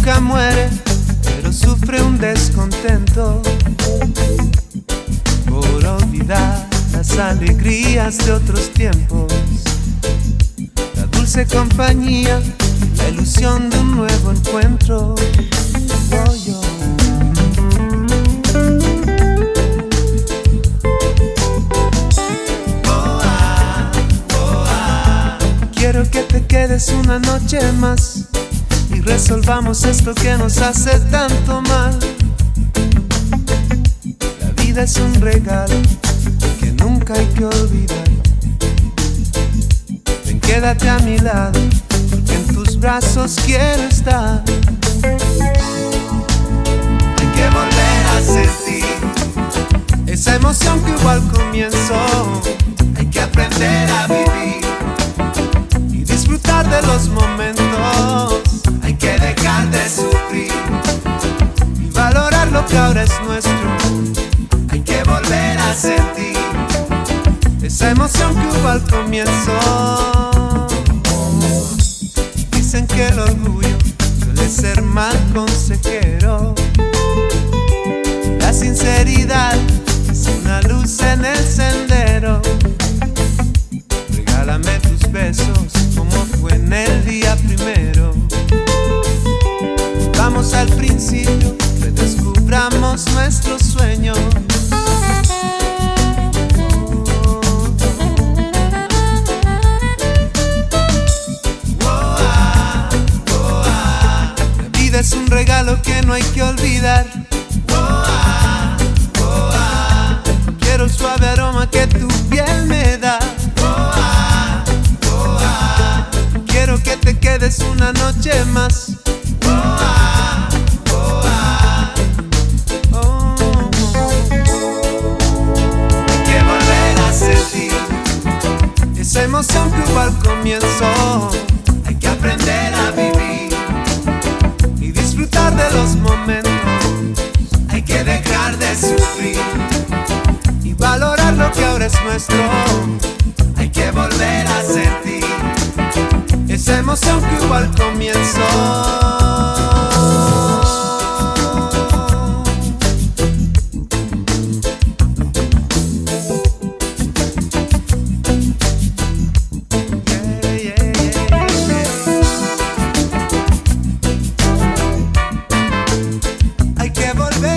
nunca muere, pero sufre un descontento por olvidar las alegrías de otros tiempos, la dulce compañía, la ilusión de un nuevo encuentro. Oh, yo. Quiero que te quedes una noche más y resolvamos esto que nos hace tanto mal. La vida es un regalo que nunca hay que olvidar. Ven, quédate a mi lado, porque en tus brazos quiero estar. Hay que volver a sentir esa emoción que hubo al comienzo. Hay que aprender a vivir, disfrutar de los momentos. Hay que dejar de sufrir y valorar lo que ahora es nuestro. Hay que volver a sentir esa emoción que hubo al comienzo. Dicen que el orgullo suele ser mal consejero. La sinceridad es una luz en el sendero. Regálame tus besos como fue en el día primero. Vamos al principio, redescubramos nuestros sueños. La vida es un regalo que no hay que olvidar. Quiero el suave aroma que tu piel me da. Quiero que te quedes una noche más. Hay que volver a sentir esa emoción que hubo al comienzo. Hay que aprender a vivir y disfrutar de los momentos. Hay que dejar de sufrir y valorar lo que ahora es nuestro. Hay que volver a sentir esa emoción que hubo al comienzo. Hay que volver